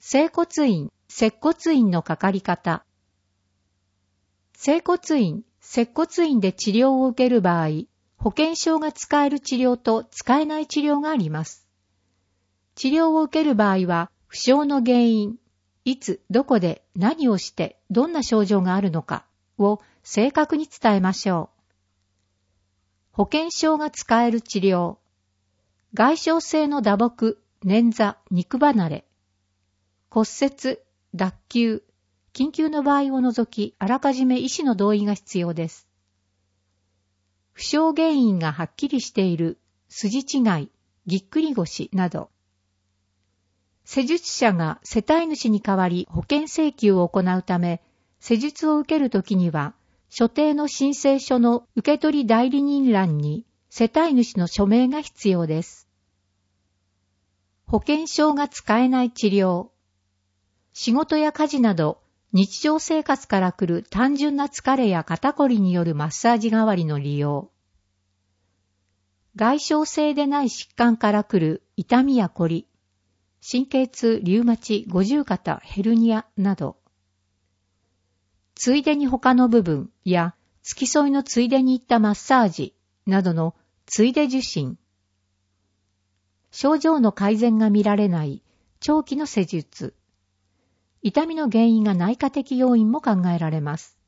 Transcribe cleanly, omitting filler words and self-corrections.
整骨院、接骨院のかかり方。整骨院、接骨院で治療を受ける場合、保険証が使える治療と使えない治療があります。治療を受ける場合は、負傷の原因、いつ、どこで、何をして、どんな症状があるのかを正確に伝えましょう。保険証が使える治療。外傷性の打撲、捻挫、肉離れ。骨折、脱臼、緊急の場合を除き、あらかじめ医師の同意が必要です。負傷原因がはっきりしている、筋違い、ぎっくり腰など。施術者が世帯主に代わり保険請求を行うため、施術を受けるときには、所定の申請書の受取代理人欄に世帯主の署名が必要です。保険証が使えない治療。仕事や家事など日常生活から来る単純な疲れや肩こりによるマッサージ代わりの利用。外傷性でない疾患から来る痛みやこり、神経痛、リウマチ、五十肩、ヘルニアなど。ついでに他の部分や付き添いのついでに行ったマッサージなどのついで受診。症状の改善が見られない長期の施術。痛みの原因が内科的要因も考えられます。